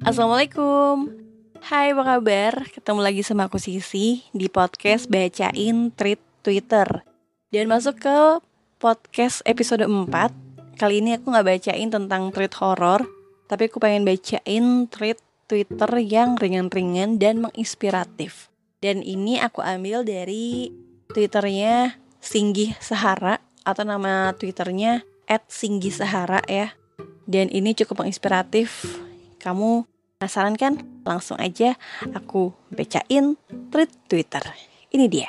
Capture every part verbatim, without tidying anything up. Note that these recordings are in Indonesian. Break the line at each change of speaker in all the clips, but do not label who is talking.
Assalamualaikum. Hai, apa kabar? Ketemu lagi sama aku Sisi di podcast Bacain Tweet Twitter. Dan masuk ke podcast episode empat. Kali ini aku gak bacain tentang tweet horor, tapi aku pengen bacain tweet Twitter yang ringan-ringan dan menginspiratif. Dan ini aku ambil dari Twitternya Singgih Sahara, atau nama Twitternya et singgih sahara ya. Dan ini cukup menginspiratif. Kamu penasaran kan? Langsung aja aku bacain tweet Twitter. Ini dia.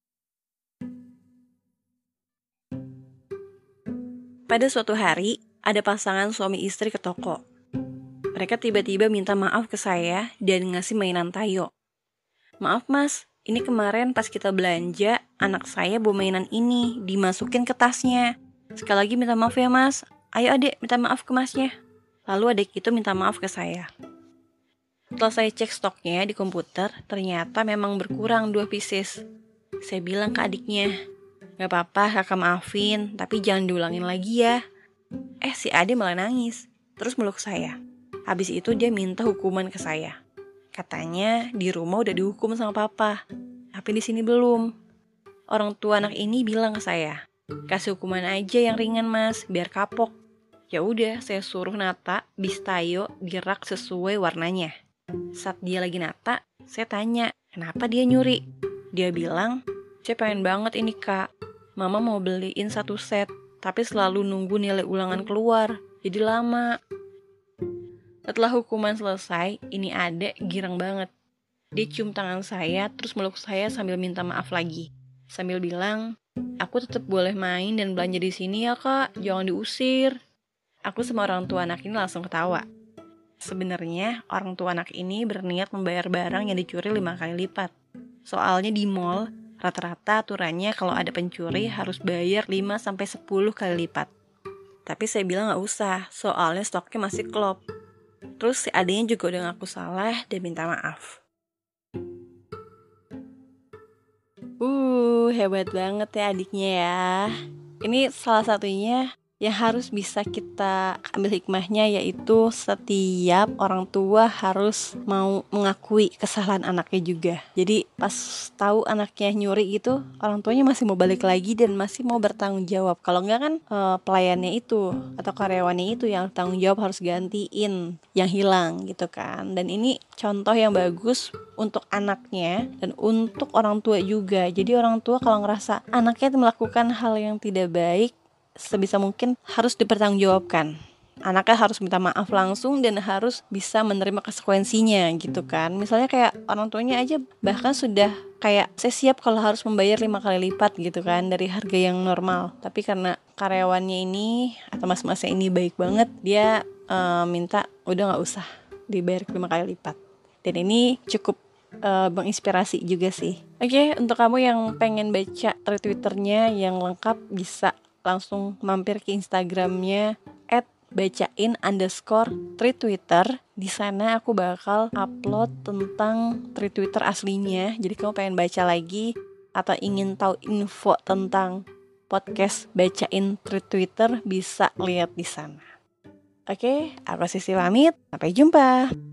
Pada suatu hari, ada pasangan suami istri ke toko. Mereka tiba-tiba minta maaf ke saya dan ngasih mainan tayo. Maaf mas, ini kemarin pas kita belanja, anak saya bawa mainan ini, dimasukin ke tasnya. Sekali lagi minta maaf ya mas. Ayo adek, minta maaf ke masnya. Lalu adik itu minta maaf ke saya. Setelah saya cek stoknya di komputer, ternyata memang berkurang dua pieces. Saya bilang ke adiknya, gak apa-apa kakak maafin, tapi jangan diulangin lagi ya. Eh si ade malah nangis, terus meluk saya. Habis itu dia minta hukuman ke saya. Katanya di rumah udah dihukum sama papa, tapi di sini belum. Orang tua anak ini bilang ke saya, kasih hukuman aja yang ringan mas, biar kapok. Ya udah, saya suruh nata bis tayo di rak sesuai warnanya. Saat dia lagi nata, saya tanya, kenapa dia nyuri? Dia bilang, saya pengen banget ini kak. Mama mau beliin satu set, tapi selalu nunggu nilai ulangan keluar, jadi lama. Setelah hukuman selesai, ini adek girang banget. Dia cium tangan saya, terus meluk saya sambil minta maaf lagi. Sambil bilang, aku tetap boleh main dan belanja di sini ya kak, jangan diusir. Aku sama orang tua anak ini langsung ketawa. Sebenarnya orang tua anak ini berniat membayar barang yang dicuri lima kali lipat. Soalnya di mall, rata-rata aturannya kalau ada pencuri harus bayar lima sampai sepuluh kali lipat. Tapi saya bilang gak usah, soalnya stoknya masih klop. Terus si adiknya juga udah ngaku salah dan minta maaf. Uh, hebat banget ya adiknya ya. Ini salah satunya yang harus bisa kita ambil hikmahnya, yaitu setiap orang tua harus mau mengakui kesalahan anaknya juga. Jadi pas tahu anaknya nyuri gitu, orang tuanya masih mau balik lagi dan masih mau bertanggung jawab. Kalau enggak kan e, pelayannya itu atau karyawannya itu yang tanggung jawab harus gantiin yang hilang gitu kan. Dan ini contoh yang bagus untuk anaknya dan untuk orang tua juga. Jadi orang tua kalau ngerasa anaknya melakukan hal yang tidak baik, sebisa mungkin harus dipertanggungjawabkan. Anaknya harus minta maaf langsung dan harus bisa menerima konsekuensinya gitu kan. Misalnya kayak orang tuanya aja bahkan sudah kayak saya siap kalau harus membayar lima kali lipat gitu kan dari harga yang normal. Tapi karena karyawannya ini atau mas-masnya ini baik banget, dia uh, minta udah gak usah dibayar lima kali lipat. Dan ini cukup uh, menginspirasi juga sih. Oke, untuk kamu yang pengen baca Twitternya yang lengkap bisa langsung mampir ke Instagramnya et bacain underscore tweet Twitter. Di sana aku bakal upload tentang tweet Twitter aslinya. Jadi kamu pengen baca lagi atau ingin tahu info tentang podcast Bacain Tweet Twitter bisa lihat di sana. Oke, aku Sisi pamit. Sampai jumpa.